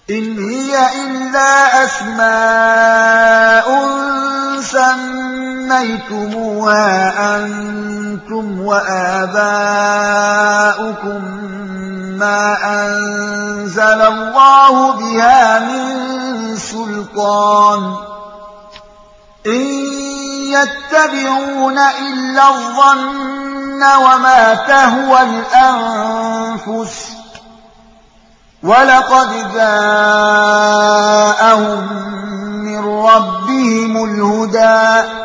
إن هي إلا أسماء سميتموها أنتم وآباؤكم ما أنزل الله بها من سلطان إن يتبعون إلا الظن وما تهوى الأنفس ولقد جاءهم من ربهم الهدى